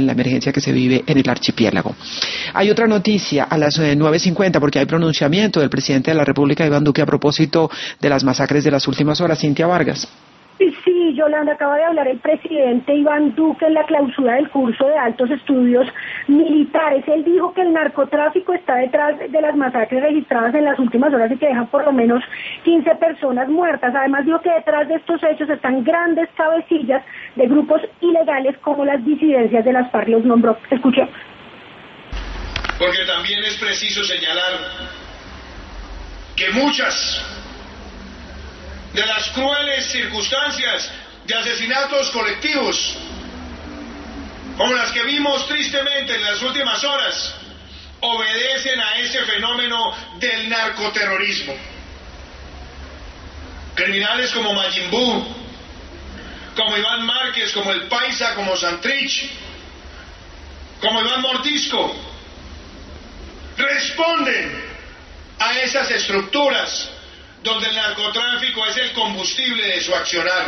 la emergencia que se vive en el archipiélago. Hay otra noticia a las 9:50 porque hay pronunciamiento del presidente de la República, Iván Duque, a propósito de las masacres de las últimas horas. Cintia Vargas. Sí, Yolanda, acaba de hablar el presidente Iván Duque en la clausura del curso de altos estudios militares. Él dijo que el narcotráfico está detrás de las masacres registradas en las últimas horas y que dejan por lo menos 15 personas muertas. Además dijo que detrás de estos hechos están grandes cabecillas de grupos ilegales como las disidencias de las FARC. Los nombró. Escuchemos. Porque también es preciso señalar que muchas de las crueles circunstancias de asesinatos colectivos, como las que vimos tristemente en las últimas horas, obedecen a ese fenómeno del narcoterrorismo. Criminales como Majin Buu, como Iván Márquez, como El Paisa, como Santrich, como Iván Mordisco, responden a esas estructuras donde el narcotráfico es el combustible de su accionar.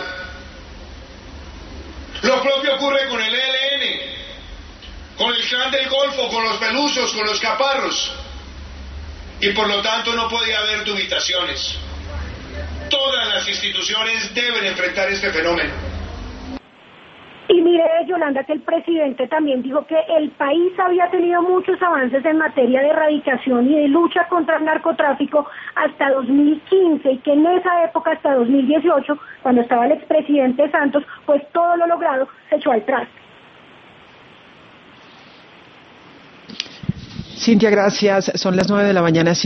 Lo propio ocurre con el ELN, con el Clan del Golfo, con los Pelusos, con los Caparros, y por lo tanto no puede haber dubitaciones. Todas las instituciones deben enfrentar este fenómeno. Y mire, Yolanda, que el presidente también dijo que el país había tenido muchos avances en materia de erradicación y de lucha contra el narcotráfico hasta 2015 y que en esa época, hasta 2018, cuando estaba el expresidente Santos, pues todo lo logrado se echó al traste. Cintia, gracias. Son las 9 de la mañana.